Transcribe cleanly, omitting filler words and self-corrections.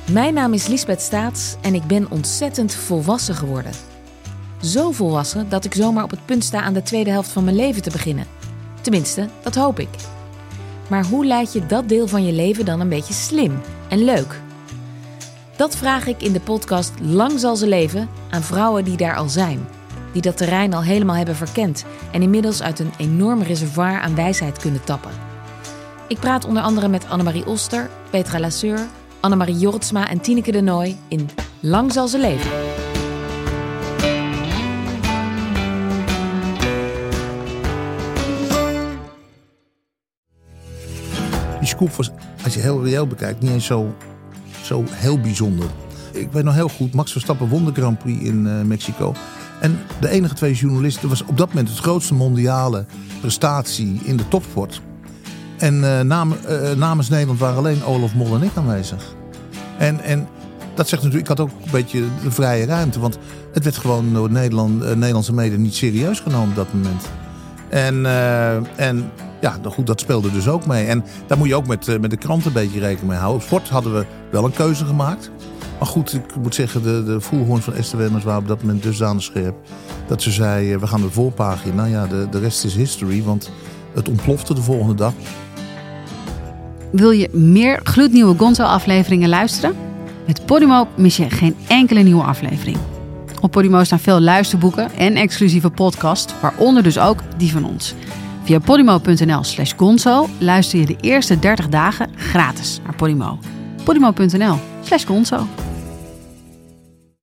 Mijn naam is Liesbeth Staats en ik ben ontzettend volwassen geworden. Zo volwassen dat ik zomaar op het punt sta aan de tweede helft van mijn leven te beginnen. Tenminste, dat hoop ik. Maar hoe leid je dat deel van je leven dan een beetje slim en leuk? Dat vraag ik in de podcast Lang zal ze leven aan vrouwen die daar al zijn. Die dat terrein al helemaal hebben verkend en inmiddels uit een enorm reservoir aan wijsheid kunnen tappen. Ik praat onder andere met Annemarie Oster, Petra Lasseur, Annemarie Jortsma en Tineke de Nooy in Lang zal ze leven. Die scoop was, als je heel reëel bekijkt, niet eens zo heel bijzonder. Ik weet nog heel goed, Max Verstappen won de Grand Prix in Mexico. En de enige twee journalisten, was op dat moment het grootste mondiale prestatie in de topsport. En namens Nederland waren alleen Olaf Mol en ik aanwezig. En dat zegt natuurlijk, ik had ook een beetje de vrije ruimte. Want het werd gewoon door Nederlandse media niet serieus genomen op dat moment. En ja, goed, dat speelde dus ook mee. En daar moet je ook met de krant een beetje rekening mee houden. Op sport hadden we wel een keuze gemaakt. Maar goed, ik moet zeggen, de voerhoorns van Esther Wemmers waren op dat moment dusdanig scherp. Dat ze zei, we gaan de voorpagina. Nou ja, de rest is history, want het ontplofte de volgende dag. Wil je meer gloednieuwe Gonzo-afleveringen luisteren? Met Podimo mis je geen enkele nieuwe aflevering. Op Podimo staan veel luisterboeken en exclusieve podcasts, waaronder dus ook die van ons. Via podimo.nl/gonzo luister je de eerste 30 dagen gratis naar Podimo. Podimo.nl/gonzo.